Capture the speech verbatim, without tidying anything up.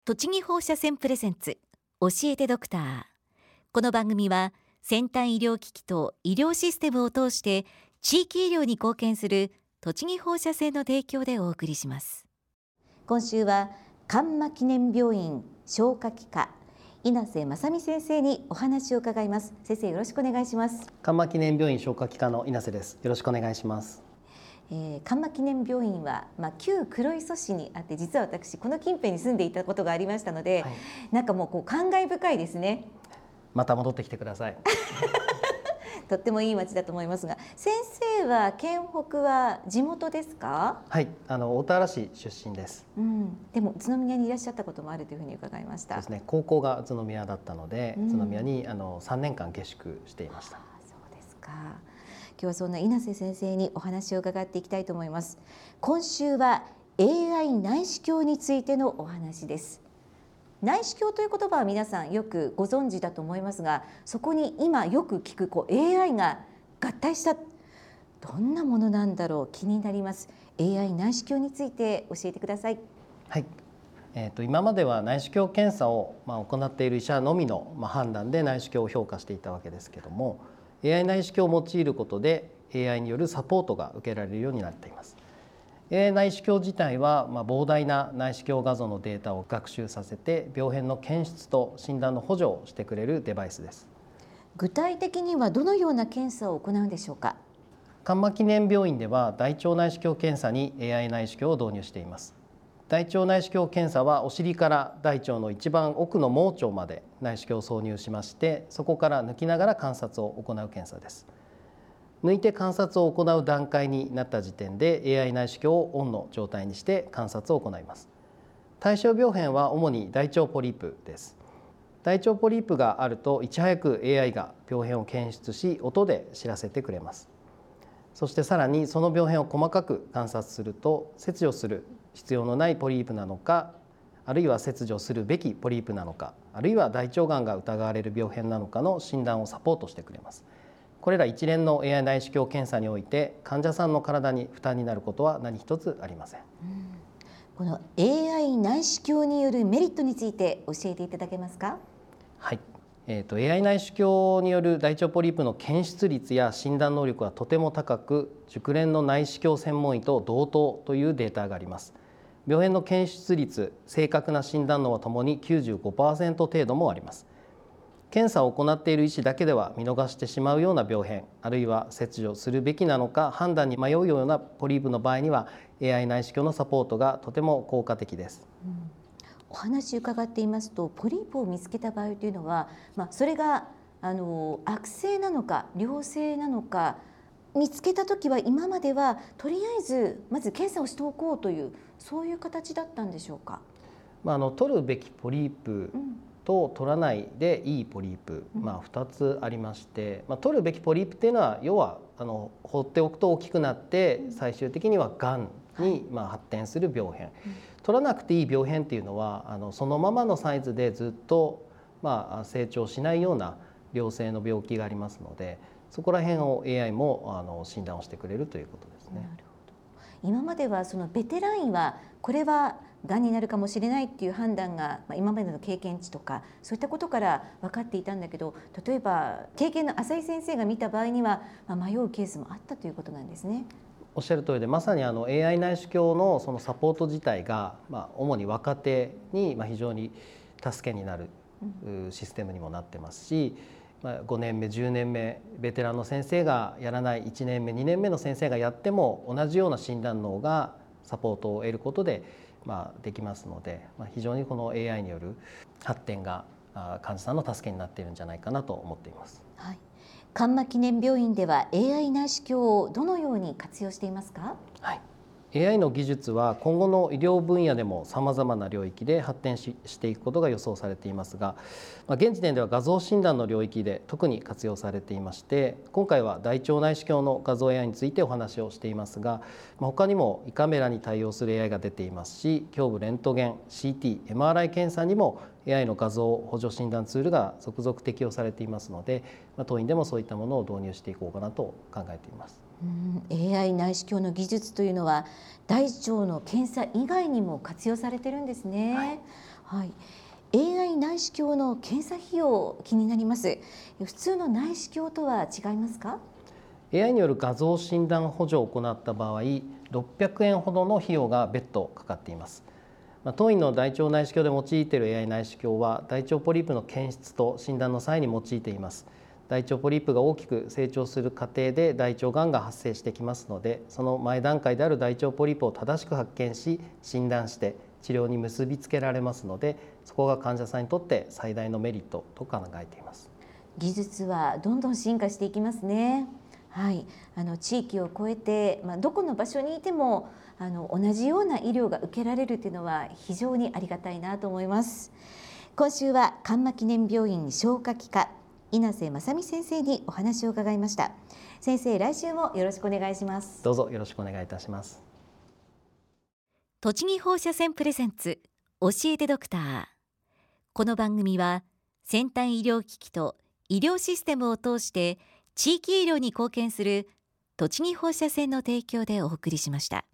栃木放射線プレゼンツ教えてドクター。この番組は先端医療機器と医療システムを通して地域医療に貢献する栃木放射線の提供でお送りします。今週は寒間記念病院消化器科稲瀬正美先生にお話を伺います。先生、よろしくお願いします。 寒間記念病院消化器科の稲瀬です。よろしくお願いします。 えー、寒間記念病院は、まあ、旧黒磯市にあって、実は私この近辺に住んでいたことがありましたので、はい、なんかもうこう感慨深いですね。 また戻ってきてください。 とってもいい町だと思いますが、先生は県北は地元ですか？ はい、あの大田原市出身です、 うん、でも宇都宮にいらっしゃったこともあるというふうに伺いました。 そうですね、高校が宇都宮だったので、うん、宇都宮にあのさんねんかん下宿していました。 あ、そうですか。今日はそんな稲瀬先生にお話を伺っていきたいと思います。今週は エーアイ 内視鏡についてのお話です。内視鏡という言葉は皆さんよくご存知だと思いますが、そこに今よく聞くこう エーアイ が合体した、どんなものなんだろう、気になります。 エーアイ 内視鏡について教えてください。 はい、えー、と今までは内視鏡検査を、まあ、行っている医者のみの、まあ、判断で内視鏡を評価していたわけですけども、 エーアイ 内視鏡を用いることで エーアイ によるサポートが受けられるようになっています。エーアイ 内視鏡自体は、まあ、膨大な内視鏡画像のデータを学習させて病変の検出と診断の補助をしてくれるデバイスです。 具体的にはどのような検査を行うんでしょうか？ 寒間記念病院では大腸内視鏡検査に エーアイ 内視鏡を導入しています。大腸内視鏡検査はお尻から大腸の一番奥の盲腸まで内視鏡を挿入しまして、そこから抜きながら観察を行う検査です。抜いて観察を行う段階になった時点で エーアイ 内視鏡をオンの状態にして観察を行います。対象病変は主に大腸ポリープです。大腸ポリープがあるといち早く エーアイ が病変を検出し音で知らせてくれます。そしてさらにその病変を細かく観察すると、切除する必要のないポリープなのか、あるいは切除するべきポリープなのか、あるいは大腸がんが疑われる病変なのかの診断をサポートしてくれます。これら一連の エーアイ 内視鏡検査において患者さんの体に負担になることは何一つありません。うん、 この エーアイ 内視鏡によるメリットについて教えていただけますか？ はい、えーと、エーアイ 内視鏡による大腸ポリープの検出率や診断能力はとても高く、熟練の内視鏡専門医と同等というデータがあります。病変の検出率、正確な診断能はともに きゅうじゅうごパーセント 程度もあります。検査を行っている医師だけでは見逃してしまうような病変、あるいは切除するべきなのか判断に迷うようなポリープの場合には エーアイ 内視鏡のサポートがとても効果的です。 うん、お話伺っていますと、ポリープを見つけた場合というのは、まあ、それがあの悪性なのか良性なのか見つけたときは、今まではとりあえずまず検査をしておこうという、そういう形だったんでしょうか？ まあ、あの取るべきポリープと取らないでいいポリープ、うん、まあ、ふたつありまして、まあ、取るべきポリープっていうのは要はあの放っておくと大きくなって最終的にはがんにまあ発展する病変、うん、取らなくていい病変っていうのはあのそのままのサイズでずっとまあ成長しないような良性の病気がありますので、そこら辺を エーアイ もあの診断をしてくれるということですね。 なるほど。今まではそのベテラン医はこれはがんになるかもしれないっていう判断が、まあ、今までの経験値とかそういったことから分かっていたんだけど、例えば経験の浅い先生が見た場合には、まあ、迷うケースもあったということなんですね。 おっしゃる通りで、まさにあの エーアイ 内視鏡のそのサポート自体が、まあ、主に若手にまあ非常に助けになるシステムにもなってますし、まあ、ごねんめじゅうねんめベテランの先生がやらない、いちねんめにねんめの先生がやっても同じような診断能がサポートを得ることでまあできますので、まあ、非常にこの エーアイ による発展が患者さんの助けになっているんじゃないかなと思っています。 はい、寒間記念病院では エーアイ 内視鏡をどのように活用していますか？ はい、エーアイ の技術は今後の医療分野でもさまざまな領域で発展 し, していくことが予想されていますが、まあ、現時点では画像診断の領域で特に活用されていまして、今回は大腸内視鏡の画像 エーアイ についてお話をしていますが、まあ、他にも胃カメラに対応する エーアイ が出ていますし、胸部レントゲン、シーティー、エムアールアイ 検査にも エーアイ の画像補助診断ツールが続々適用されていますので、まあ、当院でもそういったものを導入していこうかなと考えています。 うん、エーアイ 内視鏡の技術というのは大腸の検査以外にも活用されてるんですね。はいはい、 視鏡の検査費用気になります。普通の内視鏡とは違いますか？ エーアイ による画像診断補助を行った場合、ろっぴゃくえんほどの費用が別途かかっています。まあ、当院の大腸内視鏡で用いている エーアイ 内視鏡は大腸ポリープの検出と診断の際に用いています。大腸ポリープが大きく成長する過程で大腸がんが発生してきますので、その前段階である大腸ポリープを正しく発見し診断して治療に結びつけられますので、そこが患者さんにとって最大のメリットと考えています。 技術はどんどん進化していきますね。はい、あの地域を越えて、まあ、どこの場所にいてもあの同じような医療が受けられるというのは非常にありがたいなと思います。今週はカンマ記念病院消化器科稲瀬正美先生にお話を伺いました。先生、来週もよろしくお願いします。 どうぞよろしくお願いいたします。 栃木放射線プレゼンツ教えてドクター。この番組は先端医療機器と医療システムを通して地域医療に貢献する栃木放射線の提供でお送りしました。